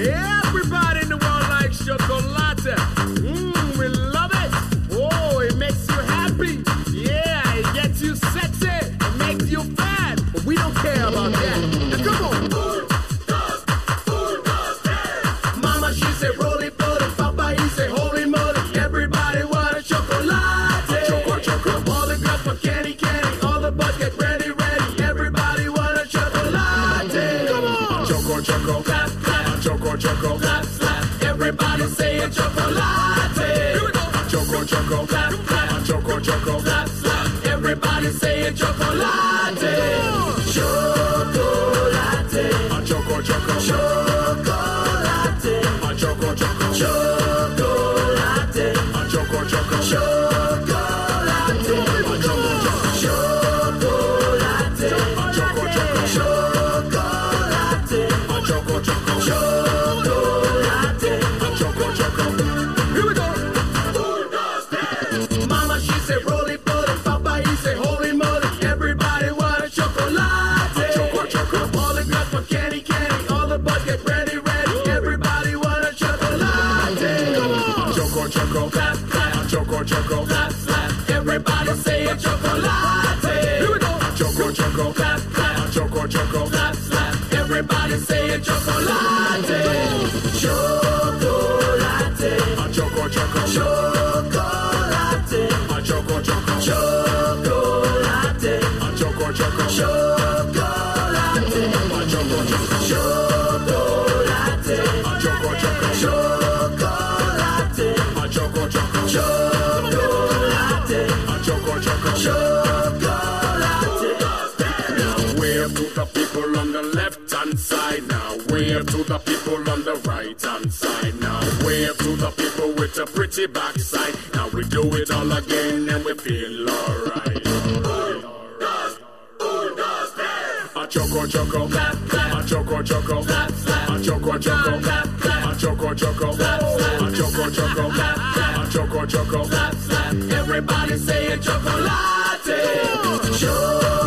Everybody in the world likes chocolate. We love it. Oh, it makes you happy. Yeah, it gets you sexy. It makes you fat. But we don't care about that. Now come on. Mama, she said, roll it, Papa, he said, holy moly. Everybody want a chocolate. Choco. All the girls for candy. All the boys get ready. Everybody want a chocolate. Come on. Choco. Clap. Choco. Clap. Everybody say a chocolate. Here we go. Choco. Clap. Choco. Clap. Everybody say a chocolate. Chocolate. Choco. Chocolate. Choco. Chocolate. Choco. Choco, clap. Everybody say a chocolate. Here we go. Choco, clap. Choco, clap. Everybody say a chocolate. Chocolate. Choco. Chocolate. Choco. Chocolate. Wave to the people on the left hand side now. Wave to the people on the right hand side now. Wave to the people with a pretty backside. Now we do it all again and we feel alright. A choco, clap. A choco, clap. A choco, clap. A choco, clap. A choco, clap. A choco, clap. Everybody say a chocolate.